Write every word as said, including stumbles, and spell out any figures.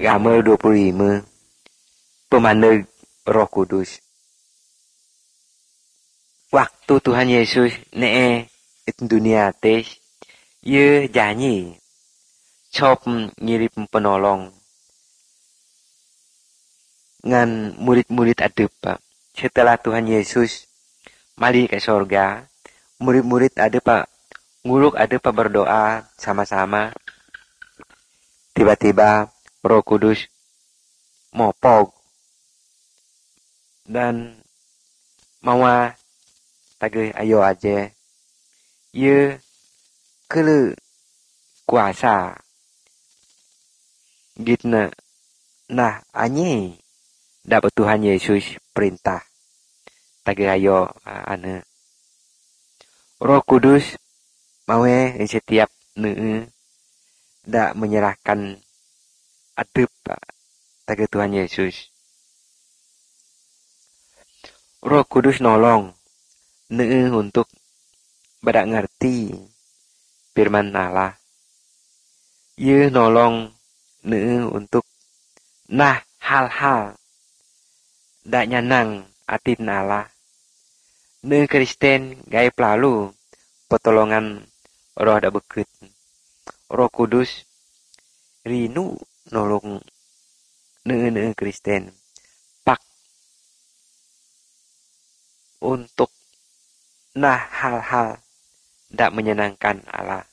Gamal dua puluh lima. Pemandu Roh Kudus. Waktu Tuhan Yesus nee dunia tes, ye janji cop ngirim penolong ngan murid-murid adep. Setelah Tuhan Yesus mali ke sorga, murid-murid adep nguluk adep berdoa sama-sama. Tiba-tiba Roh Kudus mopog dan mawa tage ayo aja. Ye kele kuasa gitna. Nah anye dapat Tuhan Yesus perintah tage ayo ane Roh Kudus mawe setiap ne dak menyerahkan adep tage Tuhan Yesus. Roh Kudus nolong ne untuk badak ngerti firman Allah. Ye nolong ne untuk nah hal-hal dak nyanang atin Allah. Ne Kristen gaya pelalu pertolongan roh dak beket. Roh Kudus rinu nolong ne Kristen pak untuk nah hal-hal dak menyenangkan Allah.